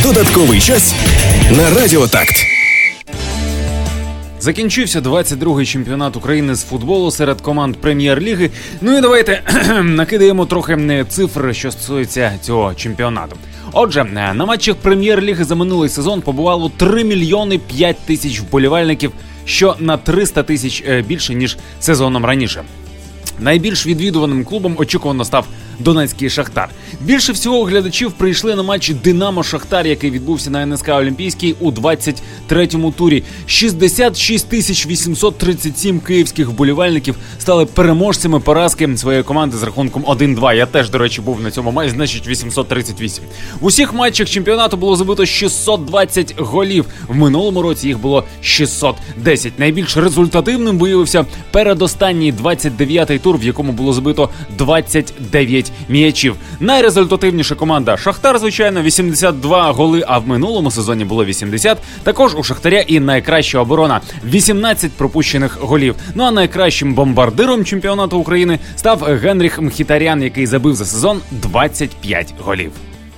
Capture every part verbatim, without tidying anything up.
Додатковий час на Радіо Такт. Закінчився двадцять другий чемпіонат України з футболу серед команд Прем'єр-ліги. Ну і давайте накидаємо трохи цифр, що стосується цього чемпіонату. Отже, на матчах Прем'єр-ліги за минулий сезон побувало три мільйони п'ять тисяч вболівальників, що на триста тисяч більше, ніж сезоном раніше. Найбільш відвідуваним клубом очікувано став Донецький Шахтар. Більше всього глядачів прийшли на матч Динамо-Шахтар, який відбувся на ен ес ка Олімпійський у двадцять третьому турі. шістдесят шість тисяч вісімсот тридцять сім київських вболівальників стали переможцями поразки своєї команди з рахунком один-два. Я теж, до речі, був на цьому матчі, значить вісімсот тридцять вісім. В усіх матчах чемпіонату було забито шістсот двадцять голів. В минулому році їх було шістсот десять. Найбільш результативним виявився передостанній двадцять дев'ятий тур, в якому було забито двадцять дев'ять м'ячів. Найрезультативніша команда Шахтар, звичайно, вісімдесят два голи, а в минулому сезоні було вісімдесят. Також у Шахтаря і найкраща оборона – вісімнадцять пропущених голів. Ну а найкращим бомбардиром чемпіонату України став Генріх Мхітарян, який забив за сезон двадцять п'ять голів.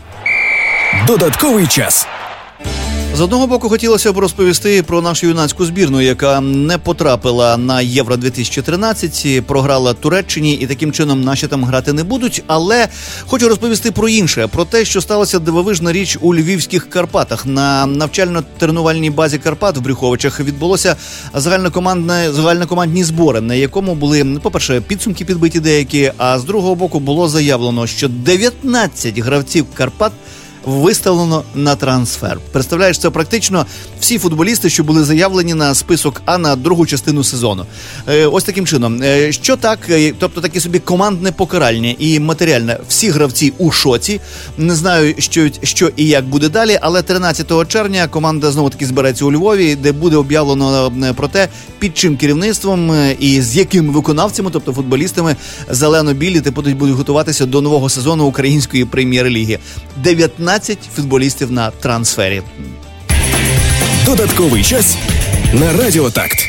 Додатковий час. З одного боку, хотілося б розповісти про нашу юнацьку збірну, яка не потрапила на Євро дві тисячі тринадцять, програла Туреччині і таким чином наші там грати не будуть. Але хочу розповісти про інше, про те, що сталося дивовижна річ у Львівських Карпатах. На навчально-тренувальній базі Карпат в Брюховичах відбулося загальнокомандне, загальнокомандні збори, на якому були, по-перше, підсумки підбиті деякі, а з другого боку було заявлено, що дев'ятнадцять гравців Карпат виставлено на трансфер. Представляєш, це практично всі футболісти, що були заявлені на список А на другу частину сезону. Е, ось таким чином. Е, що так, е, тобто таке собі командне покарання і матеріальне. Всі гравці у шоці. Не знаю, що, що і як буде далі, але тринадцятого червня команда знову-таки збереться у Львові, де буде об'явлено про те, під чим керівництвом і з якими виконавцями, тобто футболістами, зелено-білі типу будуть готуватися до нового сезону української прем'єр-ліги. дев'ятнадцять футболістів на трансфері. Додатковий час на Радіо Такт.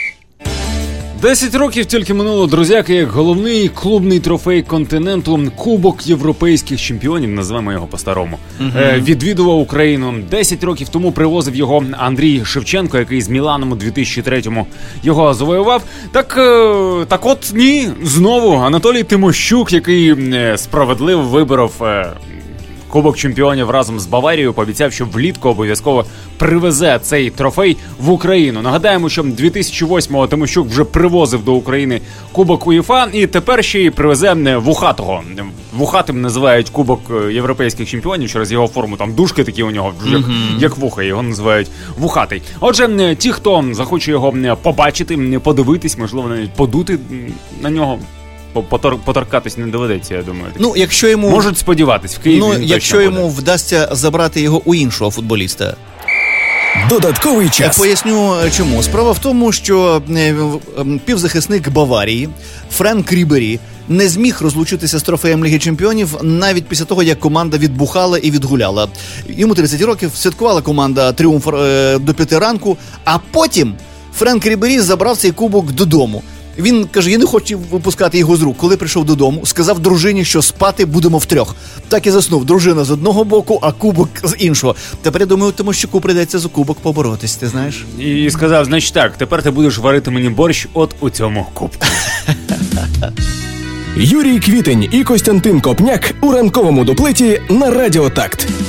Десять років тільки минуло, друзяки, як головний клубний трофей континенту Кубок європейських чемпіонів, називаємо його по-старому, угу. е, відвідував Україну. Десять років тому привозив його Андрій Шевченко, який з Міланом у дві тисячі третьому його завоював. Так, е, так от ні, знову Анатолій Тимощук, який е, справедливо виборов е, Кубок чемпіонів разом з Баварією, пообіцяв, що влітку обов'язково привезе цей трофей в Україну. Нагадаємо, що дві тисячі восьмого Тимощук вже привозив до України Кубок УЄФА і тепер ще й привезе вухатого. Вухатим називають Кубок європейських чемпіонів через його форму. Там дужки такі у нього, як, mm-hmm. як вуха, його називають вухатий. Отже, ті, хто захоче його побачити, подивитись, можливо, навіть подути на нього, Потор, поторкатись не доведеться, я думаю. Ну, якщо йому... Можуть сподіватись, в Києві. Ну, якщо йому буде. Вдасться забрати його у іншого футболіста. Додатковий час. Я поясню, чому. Справа в тому, що півзахисник Баварії Френк Рібері не зміг розлучитися з трофеєм Ліги Чемпіонів навіть після того, як команда відбухала і відгуляла. Йому тридцять років, святкувала команда тріумф е, до п'яти ранку, а потім Френк Рібері забрав цей кубок додому. Він каже, я не хочу випускати його з рук. Коли прийшов додому, сказав дружині, що спати будемо втрьох. Так і заснув. Дружина з одного боку, а кубок з іншого. Тепер, я думаю, Тимощуку прийдеться за кубок поборотись, ти знаєш? І сказав, значить так, тепер ти будеш варити мені борщ от у цьому кубку. Юрій Квітень і Костянтин Копняк у ранковому дуплеті на Радіо Такт.